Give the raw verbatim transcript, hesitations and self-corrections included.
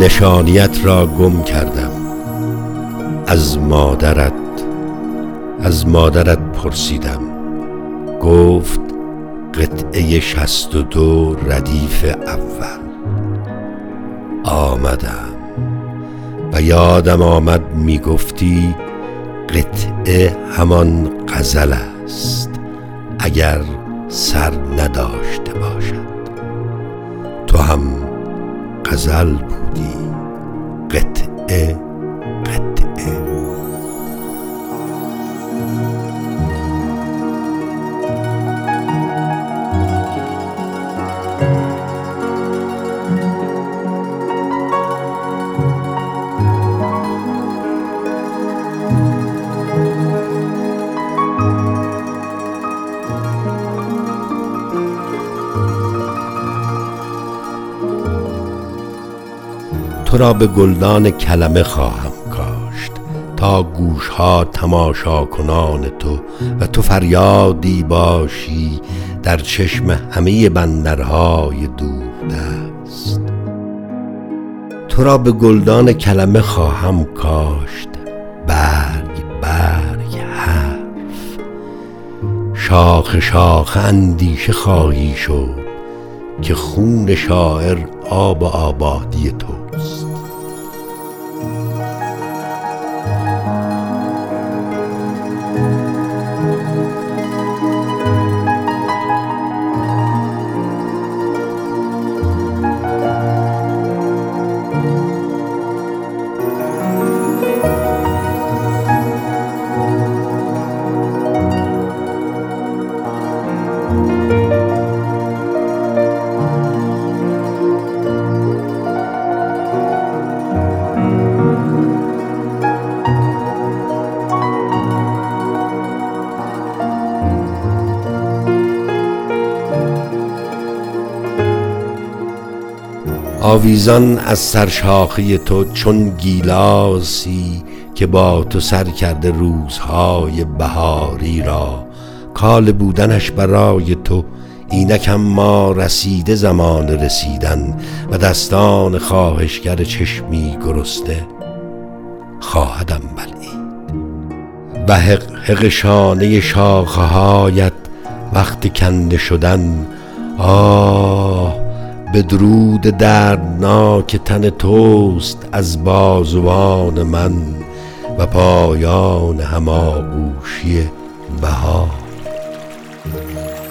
نشانیت را گم کردم. از مادرت از مادرت پرسیدم. گفت قطعه شصت و دو ردیف اول. آمدم و یادم آمد می گفتی قطعه همان غزل است اگر سر نداشته باشد. تو هم غزل بودی، قطعه قطعه. تو را به گلدان کلمه خواهم کاشت تا گوشها تماشا کنان تو و تو فریادی باشی در چشم همه بندرهای دوردست. تو را به گلدان کلمه خواهم کاشت برگ برگ حرف. شاخ شاخ اندیشه خواهی شد که خون شاعر آب آبادی توست. آویزان از سرشاخه تو چون گیلاسی که با تو سر کرده روزهای بهاری را، کال بودنش برای تو اینک اما رسیده زمان رسیدن و دستان خواهشگر چشمی گرسنه خواهدم بلعید. و حق حق شانه شاخه هایت وقت کنده شدن، آه به درود دردناک تن توست از بازوان من و پایان هماغوشی بهار.